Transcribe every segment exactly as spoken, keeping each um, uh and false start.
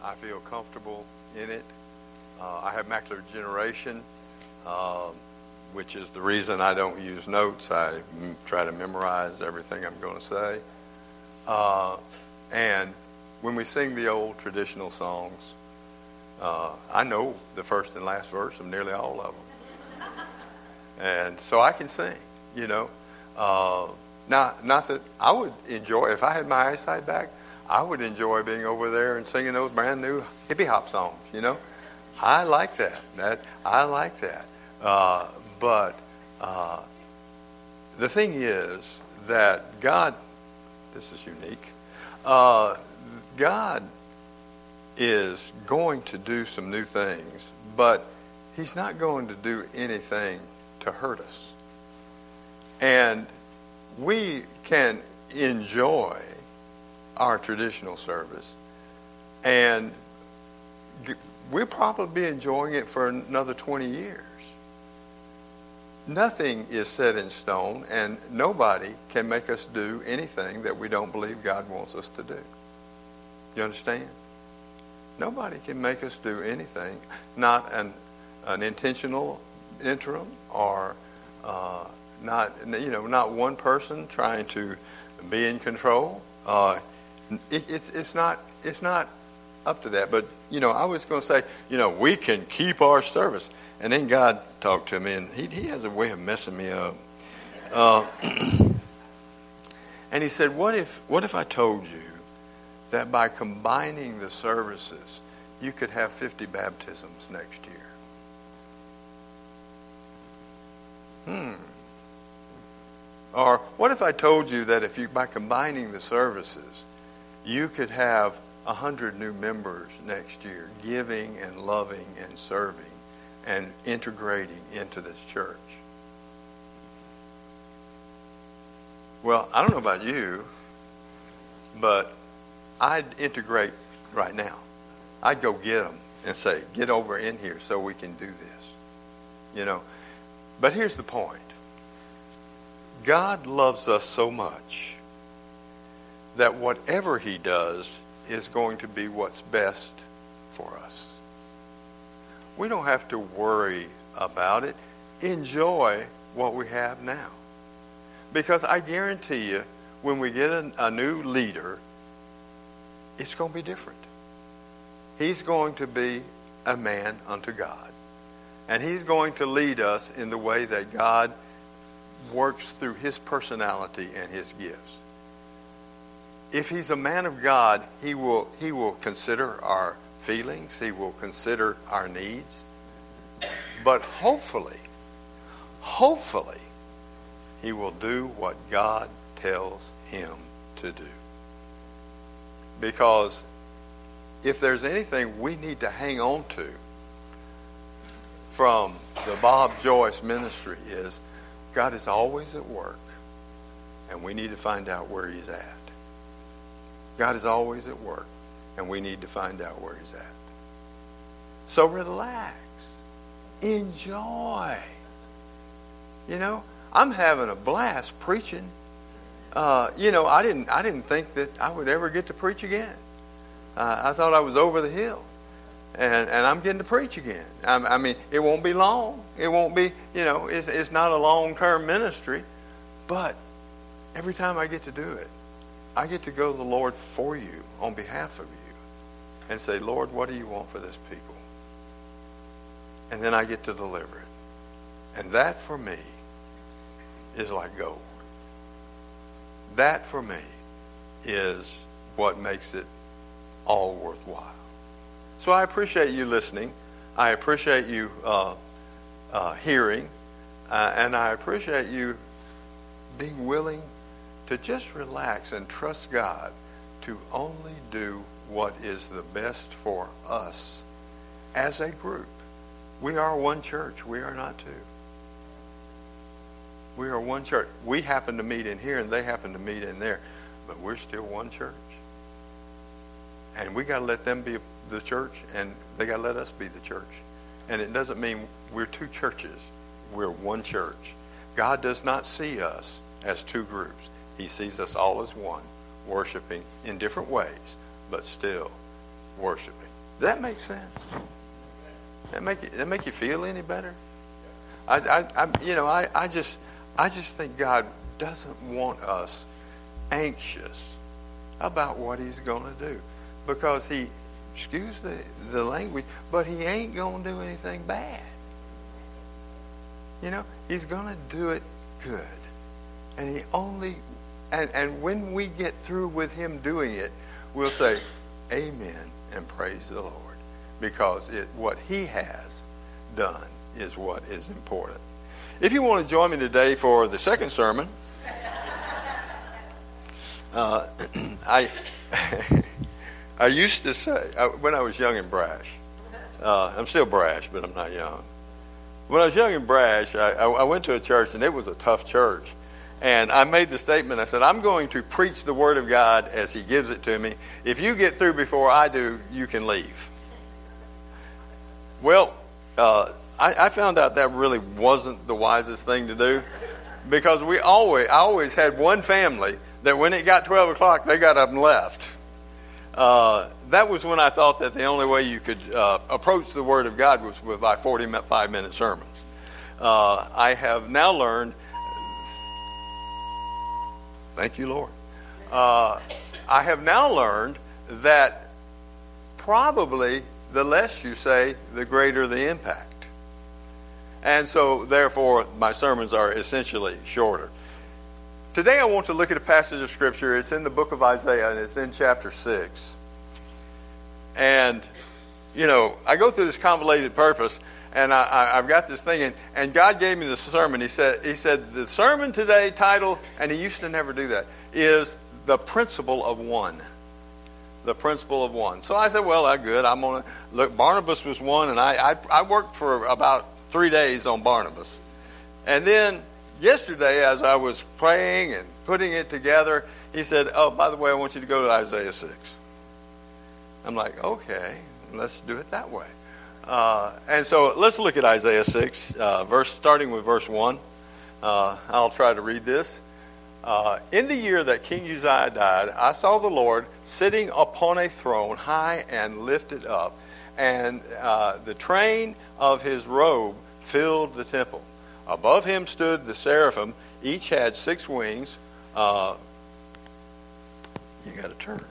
I feel comfortable in it. Uh, I have macular degeneration, uh, which is the reason I don't use notes. I m- try to memorize everything I'm going to say. Uh, and when we sing the old traditional songs, uh, I know the first and last verse of nearly all of them. And so I can sing, you know. Uh, not, not that I would enjoy, if I had my eyesight back, I would enjoy being over there and singing those brand new hippie hop songs, you know. I like that. That I like that. Uh, but uh, the thing is that God, this is unique, uh, God is going to do some new things, but he's not going to do anything to hurt us. And we can enjoy our traditional service, and we'll probably be enjoying it for another twenty years. Nothing is set in stone, and nobody can make us do anything that we don't believe God wants us to do. You understand? Nobody can make us do anything, not an, an intentional interim, or uh, not, you know, not one person trying to be in control. Uh, it, it's it's not it's not up to that. But you know, I was going to say, you know, we can keep our service, and then God talked to me, and He He has a way of messing me up. Uh, and He said, "What if what if I told you that by combining the services, you could have fifty baptisms next year?" Hmm. Or what if I told you that if you, by combining the services, you could have a hundred new members next year, giving and loving and serving and integrating into this church? Well, I don't know about you, but I'd integrate right now. I'd go get them and say, get over in here so we can do this. You know, but here's the point. God loves us so much that whatever He does is going to be what's best for us. We don't have to worry about it. Enjoy what we have now. Because I guarantee you, when we get a, a new leader, it's going to be different. He's going to be a man unto God. And he's going to lead us in the way that God works through his personality and his gifts. If he's a man of God, he will he will consider our feelings, he will consider our needs. But hopefully, hopefully, he will do what God tells him to do. Because if there's anything we need to hang on to from the Bob Joyce ministry, is God is always at work, and we need to find out where He's at. God is always at work, and we need to find out where He's at. So relax. Enjoy. You know, I'm having a blast preaching. Uh, you know, I didn't I didn't think that I would ever get to preach again. Uh, I thought I was over the hill. And and I'm getting to preach again. I, I mean, it won't be long. It won't be, you know, it's, it's not a long-term ministry. But every time I get to do it, I get to go to the Lord for you, on behalf of you, and say, Lord, what do you want for this people? And then I get to deliver it. And that for me is like gold. That for me is what makes it all worthwhile. So I appreciate you listening. I appreciate you uh, uh, hearing. Uh, and I appreciate you being willing to just relax and trust God to only do what is the best for us as a group. We are one church. We are not two. We are one church. We happen to meet in here and they happen to meet in there. But we're still one church. And we got to let them be the church, and they got to let us be the church. And it doesn't mean we're two churches. We're one church. God does not see us as two groups. He sees us all as one, worshiping in different ways, but still worshiping. that make sense? That make you, that make you feel any better? I, I, I you know, I, I just, I just think God doesn't want us anxious about what He's going to do, because He, excuse the the language, but He ain't going to do anything bad. You know, He's going to do it good, and He only, and and when we get through with Him doing it, we'll say, "Amen," and praise the Lord. Because it, what He has done is what is important. If you want to join me today for the second sermon, uh, I I used to say, I, when I was young and brash, uh, I'm still brash, but I'm not young. When I was young and brash, I, I, I went to a church, and it was a tough church. And I made the statement, I said, I'm going to preach the Word of God as He gives it to me. If you get through before I do, you can leave. Well, uh, I, I found out that really wasn't the wisest thing to do, because we always, I always had one family that when it got twelve o'clock, they got up and left. Uh, that was when I thought that the only way you could uh, approach the Word of God was with by forty-five minute sermons. Uh, I have now learned, thank you, Lord. Uh, I have now learned that probably the less you say, the greater the impact. And so, therefore, my sermons are essentially shorter. Today I want to look at a passage of Scripture. It's in the book of Isaiah, and it's in chapter six. And, you know, I go through this convoluted purpose, and I, I, I've got this thing, and, and God gave me this sermon. He said, he said, the sermon today title, and He used to never do that, is The Principle of One. The principle of one. So I said, well, that's good. I'm going to look. Barnabas was one, and I, I I worked for about three days on Barnabas. And then yesterday, as I was praying and putting it together, he said, oh, by the way, I want you to go to Isaiah six. I'm like, okay, let's do it that way. Uh, and so let's look at Isaiah six, uh, verse starting with verse one. Uh, I'll try to read this. Uh, in the year that King Uzziah died, I saw the Lord sitting upon a throne high and lifted up, and uh, the train of His robe filled the temple. Above Him stood the seraphim. Each had six wings. Uh, you got to turn.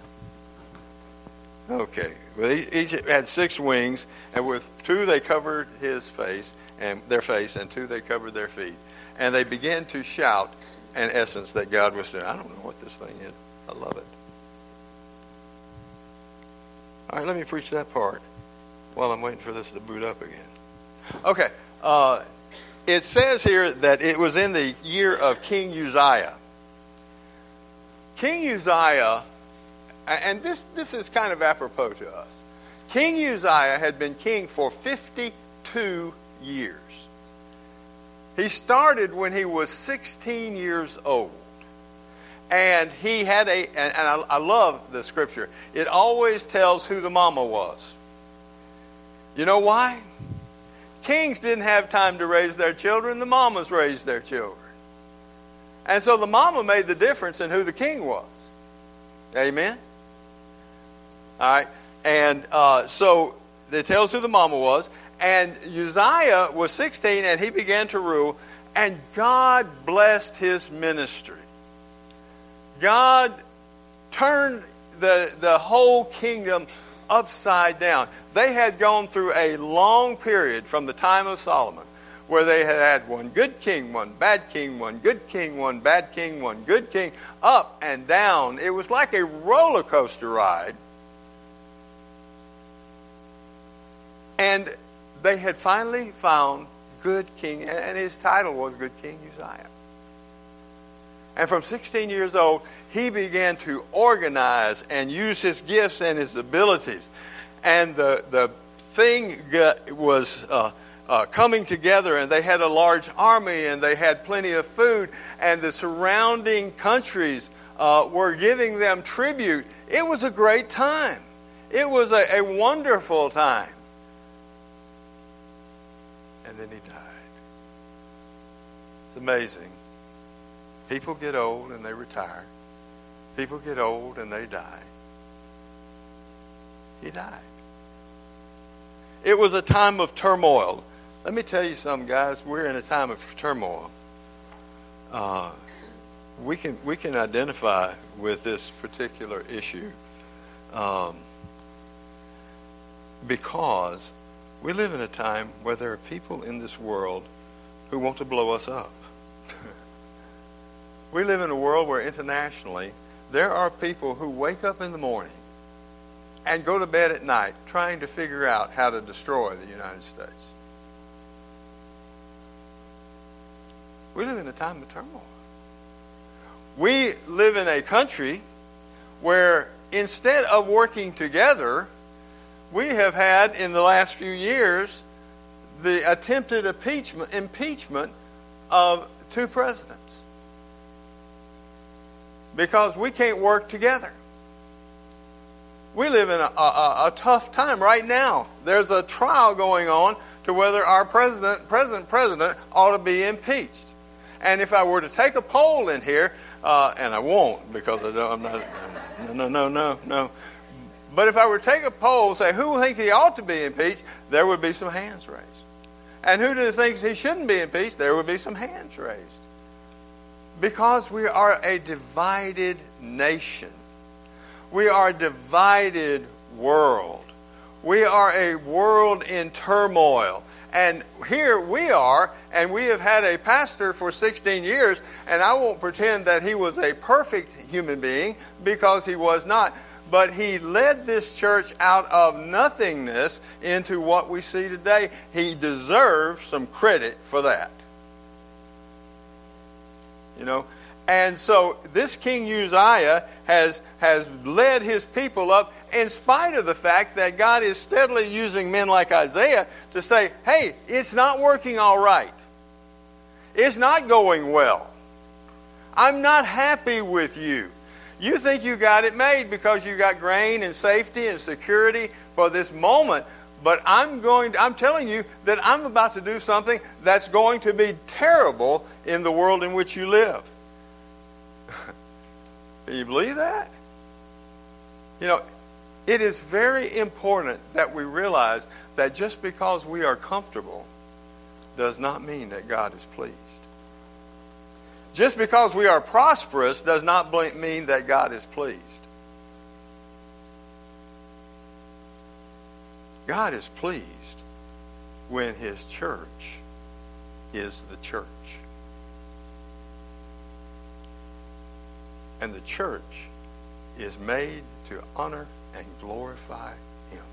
Okay. Well, each had six wings, and with two they covered his face and their face, and two they covered their feet. And they began to shout, in essence, that God was doing. I don't know what this thing is. I love it. All right, let me preach that part while I'm waiting for this to boot up again. Okay. Uh, it says here that it was in the year of King Uzziah. King Uzziah, and this, this is kind of apropos to us. King Uzziah had been king for fifty-two years. He started when he was sixteen years old. And he had a, and, and I, I love the scripture, it always tells who the mama was. You know why? Kings didn't have time to raise their children, the mamas raised their children. And so the mama made the difference in who the king was. Amen? All right. And uh, so it tells who the mama was. And Uzziah was sixteen, and he began to rule, and God blessed his ministry. God turned the, the whole kingdom upside down. They had gone through a long period from the time of Solomon, where they had had one good king, one bad king, one good king, one bad king, one good king, up and down. It was like a roller coaster ride. And they had finally found good king, and his title was Good King Uzziah. And from sixteen years old, he began to organize and use his gifts and his abilities. And the, the thing was uh, uh, coming together, and they had a large army, and they had plenty of food, and the surrounding countries uh, were giving them tribute. It was a great time. It was a, a wonderful time. And then he died. It's amazing. People get old and they retire. People get old and they die. He died. It was a time of turmoil. Let me tell you something, guys. We're in a time of turmoil. Uh, we can we can identify with this particular issue um, because we live in a time where there are people in this world who want to blow us up. We live in a world where internationally there are people who wake up in the morning and go to bed at night trying to figure out how to destroy the United States. We live in a time of turmoil. We live in a country where instead of working together, we have had in the last few years the attempted impeachment, impeachment of two presidents. Because we can't work together. We live in a, a, a tough time right now. There's a trial going on to whether our president, president, president ought to be impeached. And if I were to take a poll in here, uh, and I won't because I don't, I'm not, no, no, no, no, no. But if I were to take a poll and say who thinks he ought to be impeached, there would be some hands raised. And who thinks he shouldn't be impeached, there would be some hands raised. Because we are a divided nation. We are a divided world. We are a world in turmoil. And here we are, and we have had a pastor for sixteen years, and I won't pretend that he was a perfect human being, because he was not. But he led this church out of nothingness into what we see today. He deserves some credit for that. You know, and so this King Uzziah has has led his people up in spite of the fact that God is steadily using men like Isaiah to say, hey, it's not working all right. It's not going well. I'm not happy with you. You think you got it made because you got grain and safety and security for this moment. But I'm going to, I'm telling you that I'm about to do something that's going to be terrible in the world in which you live. Can you believe that? You know, it is very important that we realize that just because we are comfortable does not mean that God is pleased. Just because we are prosperous does not mean that God is pleased. God is pleased when His church is the church. And the church is made to honor and glorify Him.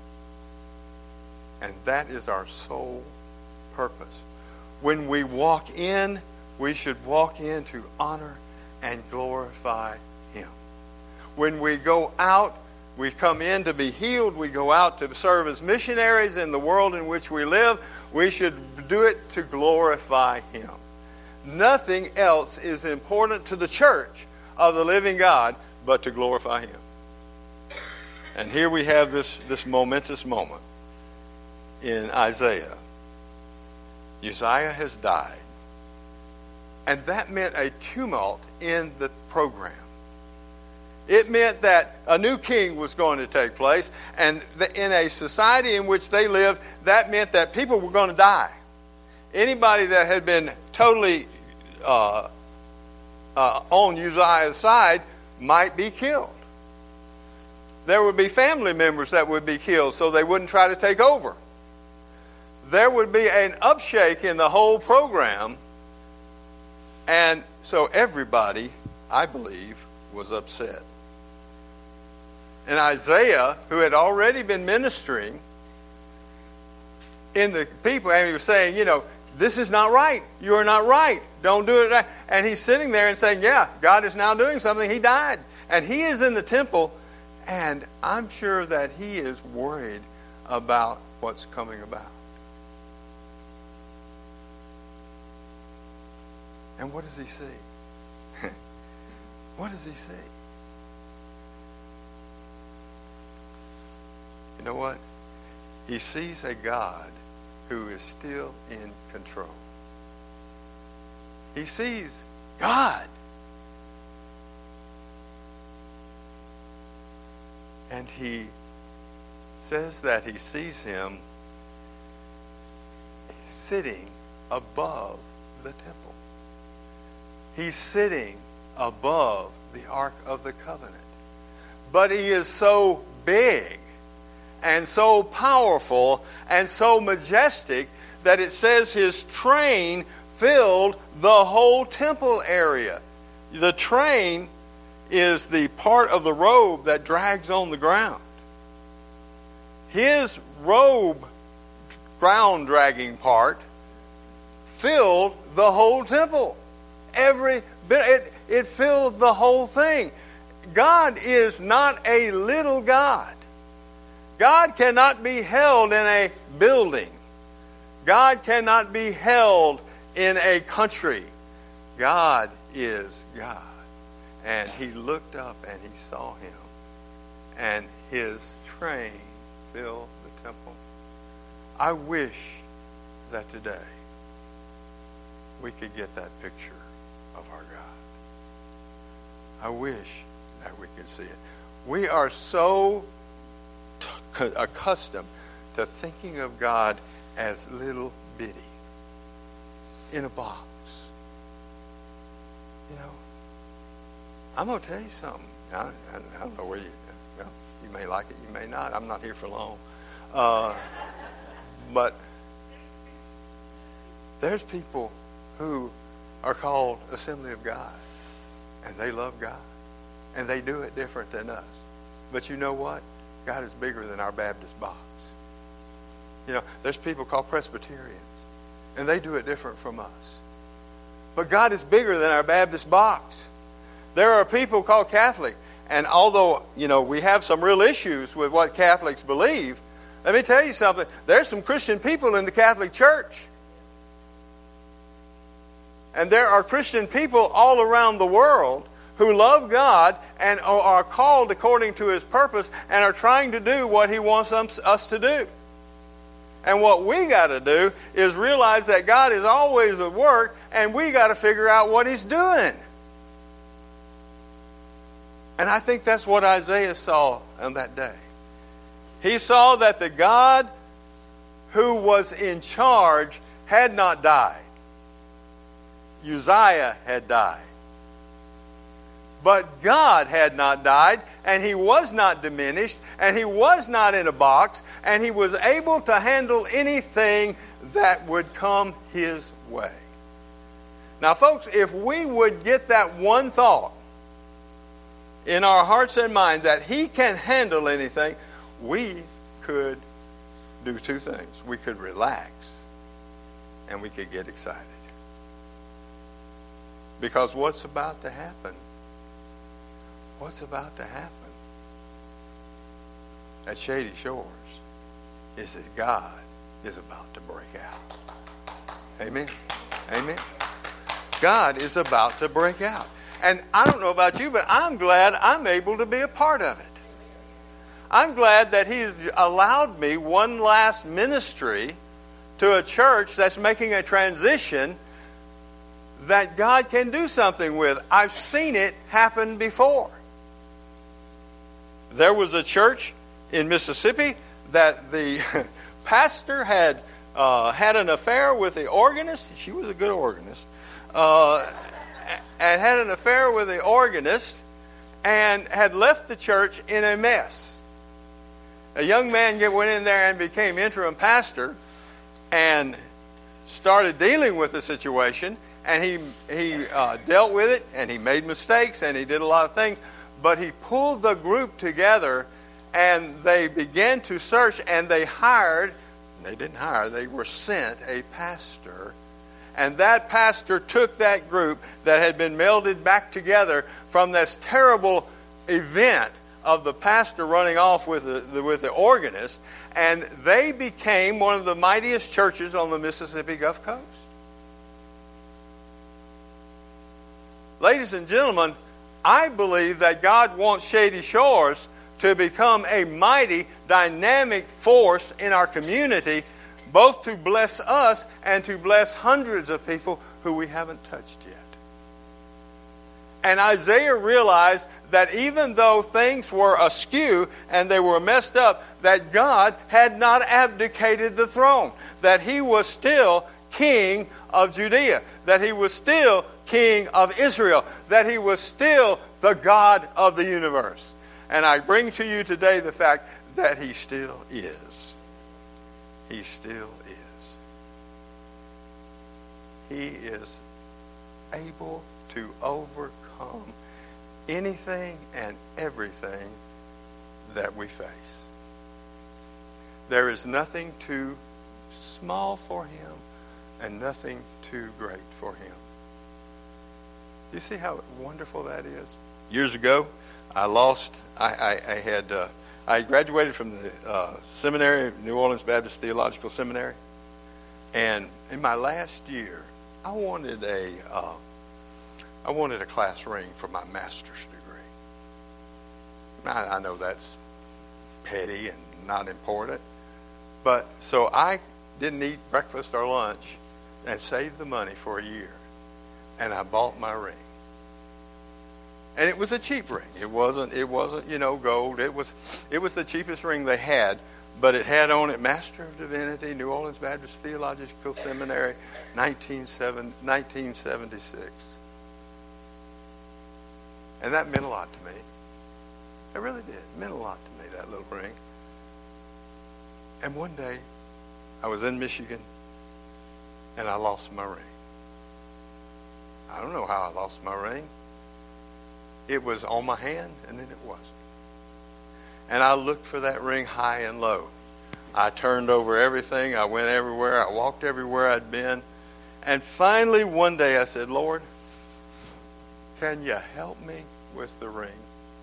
And that is our sole purpose. When we walk in, we should walk in to honor and glorify Him. When we go out, we come in to be healed. We go out to serve as missionaries in the world in which we live. We should do it to glorify Him. Nothing else is important to the church of the living God but to glorify Him. And here we have this, this momentous moment in Isaiah. Uzziah has died. And that meant a tumult in the program. It meant that a new king was going to take place, and in a society in which they lived, that meant that people were going to die. Anybody that had been totally uh, uh, on Uzziah's side might be killed. There would be family members that would be killed so they wouldn't try to take over. There would be an upshake in the whole program, and so everybody, I believe, was upset. And Isaiah, who had already been ministering in the people, and he was saying, you know, this is not right. You are not right. Don't do it. And he's sitting there and saying, yeah, God is now doing something. He died. And he is in the temple, and I'm sure that he is worried about what's coming about. And what does he see? What does he see? You know what? He sees a God who is still in control. He sees God. And he says that he sees Him sitting above the temple. He's sitting above the Ark of the Covenant. But he is so big and so powerful and so majestic that it says his train filled the whole temple area. The train is the part of the robe that drags on the ground. His robe ground dragging part filled the whole temple. Every bit, it, it filled the whole thing. God is not a little God. God cannot be held in a building. God cannot be held in a country. God is God. And he looked up and he saw him. And his train filled the temple. I wish that today we could get that picture of our God. I wish that we could see it. We are so t- accustomed to thinking of God as little bitty in a box. You know, I'm going to tell you something. I, I, I don't know where you, well, you may like it, you may not. I'm not here for long. Uh, but there's people who are called Assembly of God, and they love God, and they do it different than us. But you know what? God is bigger than our Baptist box. You know, there's people called Presbyterians, and they do it different from us. But God is bigger than our Baptist box. There are people called Catholic, and although, you know, we have some real issues with what Catholics believe, let me tell you something. There's some Christian people in the Catholic Church. And there are Christian people all around the world who love God and are called according to His purpose and are trying to do what He wants us to do. And what we got to do is realize that God is always at work, and we got to figure out what He's doing. And I think that's what Isaiah saw on that day. He saw that the God who was in charge had not died. Uzziah had died. But God had not died, and He was not diminished, and He was not in a box, and He was able to handle anything that would come His way. Now, folks, if we would get that one thought in our hearts and minds that He can handle anything, we could do two things. We could relax, and we could get excited. Because what's about to happen? What's about to happen at Shady Shores is that God is about to break out. Amen. Amen. God is about to break out. And I don't know about you, but I'm glad I'm able to be a part of it. I'm glad that He's allowed me one last ministry to a church that's making a transition that God can do something with. I've seen it happen before. There was a church in Mississippi that the pastor had uh, had an affair with the organist. She was a good organist. Uh, and had an affair with the organist and had left the church in a mess. A young man went in there and became interim pastor and started dealing with the situation. And he he uh, dealt with it, and he made mistakes, and he did a lot of things. But he pulled the group together, and they began to search, and they hired, they didn't hire, they were sent a pastor. And that pastor took that group that had been melded back together from this terrible event of the pastor running off with the, with the organist, and they became one of the mightiest churches on the Mississippi Gulf Coast. Ladies and gentlemen, I believe that God wants Shady Shores to become a mighty, dynamic force in our community, both to bless us and to bless hundreds of people who we haven't touched yet. And Isaiah realized that even though things were askew and they were messed up, that God had not abdicated the throne, that he was still king of Judea, that he was still king of Israel, that he was still the God of the universe. And I bring to you today the fact that he still is. He still is. He is able to overcome anything and everything that we face. There is nothing too small for him and nothing too great for him. You see how wonderful that is? Years ago, I lost, I, I, I had, uh, I graduated from the uh, seminary, New Orleans Baptist Theological Seminary, and in my last year, I wanted a, uh, I wanted a class ring for my master's degree. I, I know that's petty and not important, but so I didn't eat breakfast or lunch and saved the money for a year, and I bought my ring. And it was a cheap ring. It wasn't, it wasn't, you know, gold. It was, it was the cheapest ring they had, but it had on it Master of Divinity, New Orleans Baptist Theological Seminary, nineteen seventy-six. And that meant a lot to me. It really did. It meant a lot to me, that little ring. And one day, I was in Michigan, and I lost my ring. I don't know how I lost my ring. It was on my hand, and then it wasn't. And I looked for that ring high and low. I turned over everything. I went everywhere. I walked everywhere I'd been. And finally, one day, I said, Lord, can you help me with the ring?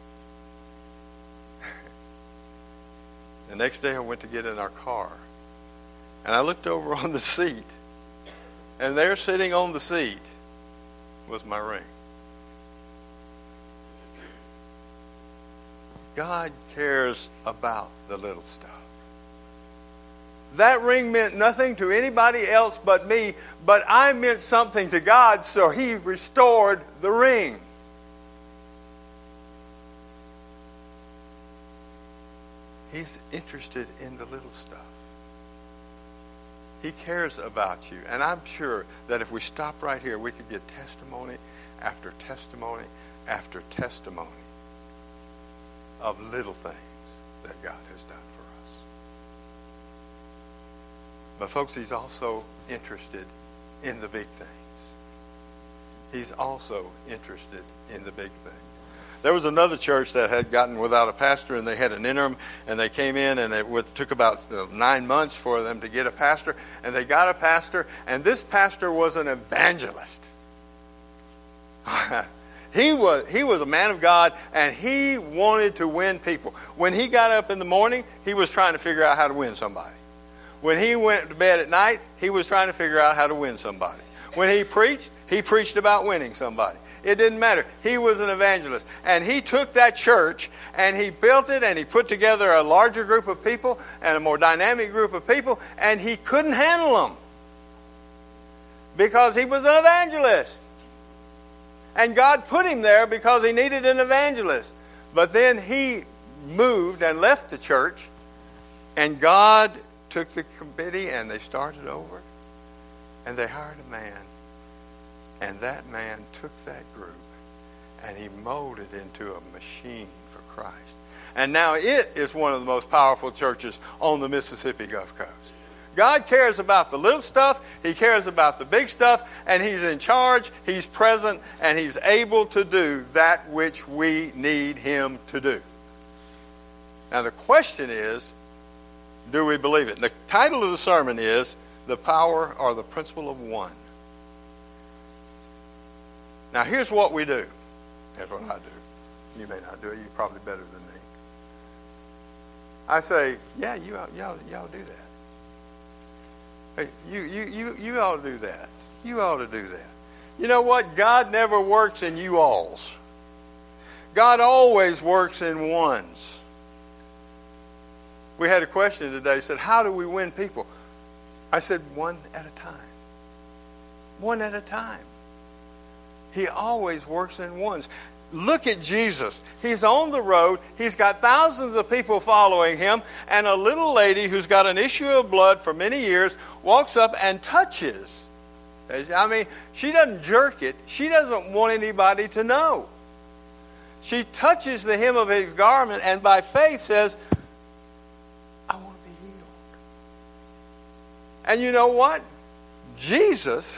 The next day, I went to get in our car. And I looked over on the seat. And there, sitting on the seat, was my ring. God cares about the little stuff. That ring meant nothing to anybody else but me, but I meant something to God, so he restored the ring. He's interested in the little stuff. He cares about you. And I'm sure that if we stop right here, we could get testimony after testimony after testimony of little things that God has done for us. But folks, he's also interested in the big things. He's also interested in the big things. There was another church that had gotten without a pastor, and they had an interim, and they came in, and it would, took about uh, nine months for them to get a pastor, and they got a pastor, and this pastor was an evangelist. He was he was a man of God, and he wanted to win people. When he got up in the morning, he was trying to figure out how to win somebody. When he went to bed at night, he was trying to figure out how to win somebody. When he preached, he preached about winning somebody. It didn't matter. He was an evangelist. And he took that church, and he built it, and he put together a larger group of people and a more dynamic group of people, and he couldn't handle them because he was an evangelist. And God put him there because he needed an evangelist. But then he moved and left the church, and God took the committee and they started over, and they hired a man. And that man took that group and he molded into a machine for Christ. And now it is one of the most powerful churches on the Mississippi Gulf Coast. God cares about the little stuff, he cares about the big stuff, and he's in charge, he's present, and he's able to do that which we need him to do. Now the question is, do we believe it? The title of the sermon is The Power or the Principle of One. Now here's what we do. Here's what I do. You may not do it, you're probably better than me. I say, yeah, you ought, you ought, you ought to do that. Hey, you, you, you, you ought to do that. You ought to do that. You know what? God never works in you-alls. God always works in ones. We had a question today, said, how do we win people? I said, one at a time. One at a time. He always works in ones. Look at Jesus. He's on the road. He's got thousands of people following him. And a little lady who's got an issue of blood for many years walks up and touches. I mean, she doesn't jerk it. She doesn't want anybody to know. She touches the hem of his garment and by faith says, I want to be healed. And you know what? Jesus,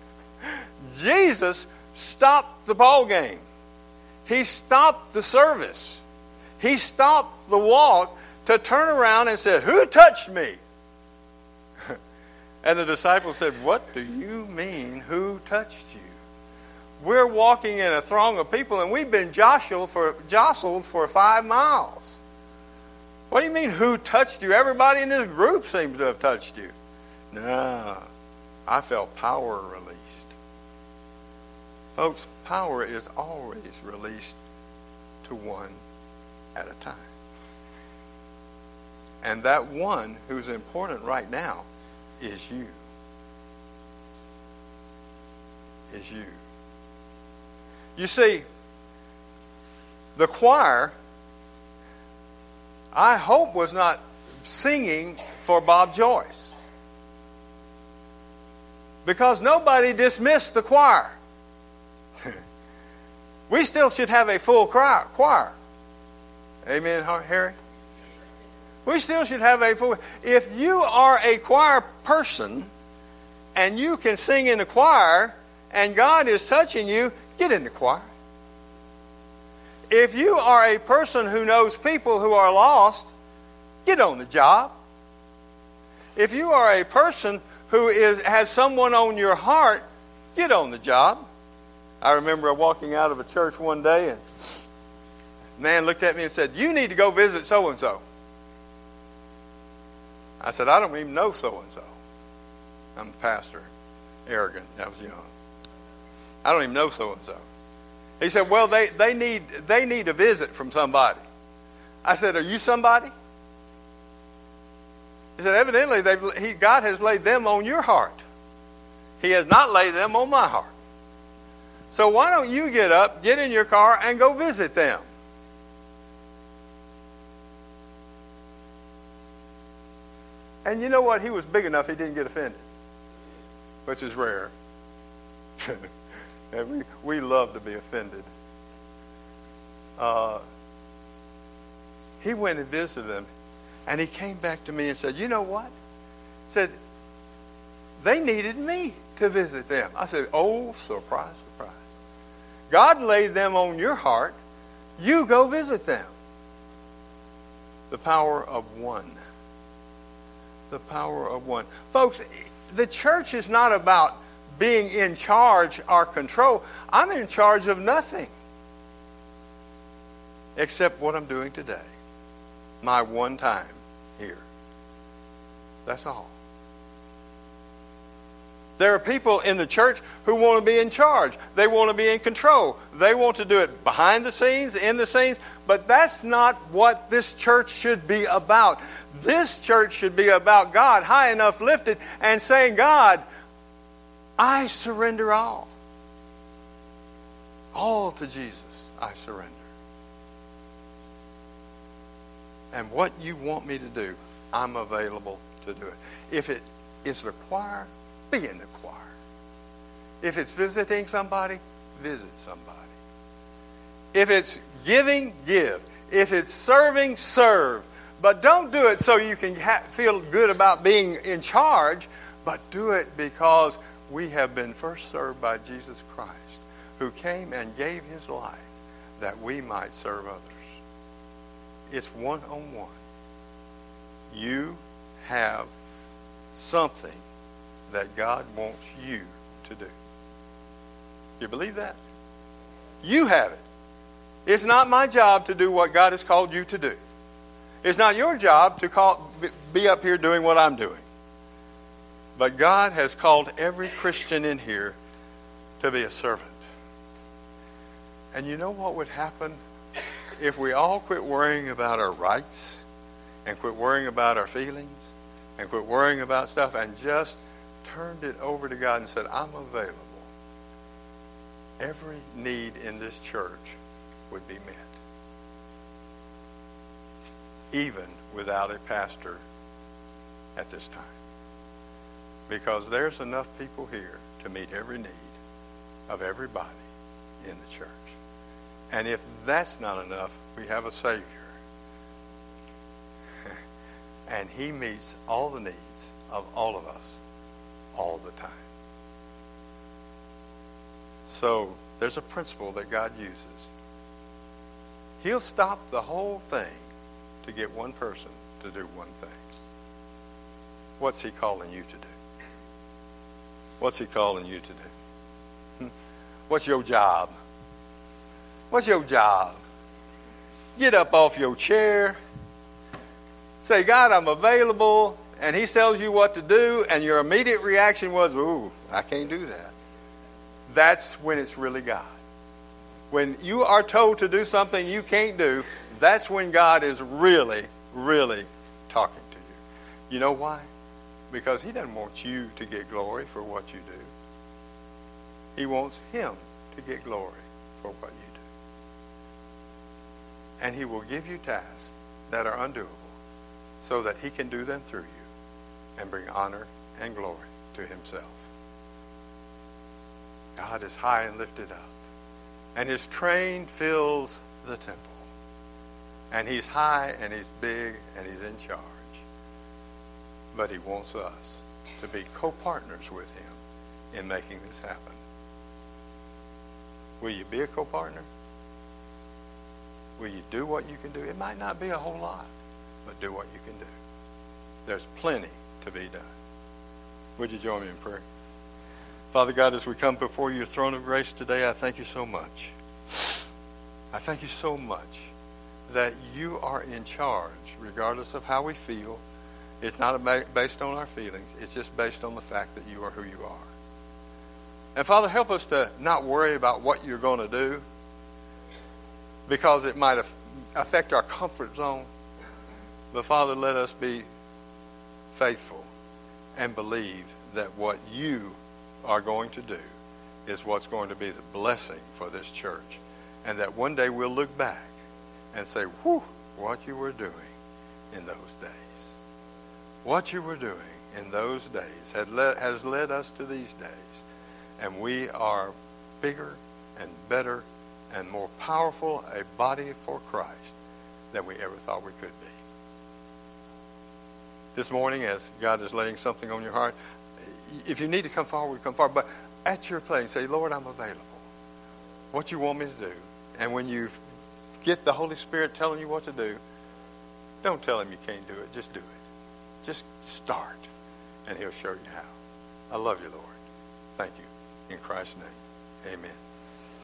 Jesus stopped the ball game. He stopped the service. He stopped the walk to turn around and said, who touched me? And the disciples said, what do you mean, who touched you? We're walking in a throng of people and we've been jostled for, jostled for five miles. What do you mean, who touched you? Everybody in this group seems to have touched you. No, I felt power released. Folks, power is always released to one at a time. And that one who's important right now is you. Is you. You see, the choir, I hope, was not singing for Bob Joyce. Because nobody dismissed the choir. We still should have a full choir. Amen, Harry? We still should have a full... If you are a choir person and you can sing in the choir and God is touching you, get in the choir. If you are a person who knows people who are lost, get on the job. If you are a person who is has someone on your heart, get on the job. I remember walking out of a church one day and a man looked at me and said, you need to go visit so-and-so. I said, I don't even know so-and-so. I'm the pastor. Arrogant. I was young. I don't even know so-and-so. He said, well, they, they need they need a visit from somebody. I said, are you somebody? He said, evidently, they've, he, God has laid them on your heart. He has not laid them on my heart. So why don't you get up, get in your car, and go visit them? And you know what? He was big enough he didn't get offended, which is rare. And we, we love to be offended. Uh, he went and visited them, and he came back to me and said, you know what? He said, they needed me to visit them. I said, oh, surprise, surprise. God laid them on your heart. You go visit them. The power of one. The power of one. Folks, the church is not about being in charge or control. I'm in charge of nothing except what I'm doing today. My one time here. That's all. There are people in the church who want to be in charge. They want to be in control. They want to do it behind the scenes, in the scenes. But that's not what this church should be about. This church should be about God high enough lifted and saying, God, I surrender all. All to Jesus, I surrender. And what you want me to do, I'm available to do it. If it is the choir, be in the choir. If it's visiting somebody, visit somebody. If it's giving, give. If it's serving, serve. But don't do it so you can ha- feel good about being in charge, but do it because we have been first served by Jesus Christ, who came and gave his life that we might serve others. It's one-on-one. You have something that God wants you to do. You believe that? You have it. It's not my job to do what God has called you to do. It's not your job to call, be up here doing what I'm doing. But God has called every Christian in here to be a servant. And you know what would happen if we all quit worrying about our rights and quit worrying about our feelings and quit worrying about stuff and just turned it over to God and said, I'm available. every need in this church would be met, even without a pastor at this time. Because there's enough people here to meet every need of everybody in the church. And if that's not enough, we have a Savior. And he meets all the needs of all of us all the time. So there's a principle that God uses. He'll stop the whole thing to get one person to do one thing. What's he calling you to do? What's he calling you to do? What's your job? What's your job? Get up off your chair. Say, God, I'm available. And he tells you what to do. And your immediate reaction was, ooh, I can't do that. That's when it's really God. When you are told to do something you can't do, that's when God is really, really talking to you. You know why? Because he doesn't want you to get glory for what you do. He wants him to get glory for what you do. And he will give you tasks that are undoable so that he can do them through you and bring honor and glory to himself. God is high and lifted up, and his train fills the temple. And he's high and he's big and he's in charge. But he wants us to be co-partners with him in making this happen. Will you be a co-partner? Will you do what you can do? It might not be a whole lot, but do what you can do. There's plenty to be done. Would you join me in prayer? Father God, as we come before your throne of grace today, I thank you so much. I thank you so much that you are in charge, regardless of how we feel. It's not based on our feelings. It's just based on the fact that you are who you are. And Father, help us to not worry about what you're going to do, because it might affect our comfort zone. But Father, let us be faithful and believe that what you are going to do is what's going to be the blessing for this church. And that one day we'll look back and say, whew, what you were doing in those days. What you were doing in those days has led, has led us to these days. And we are bigger and better and more powerful a body for Christ than we ever thought we could be. This morning, as God is laying something on your heart, if you need to come forward, come forward. But at your place, say, Lord, I'm available. What you want me to do. And when you get the Holy Spirit telling you what to do, don't tell him you can't do it. Just do it. Just start, and he'll show you how. I love you, Lord. Thank you. In Christ's name, amen.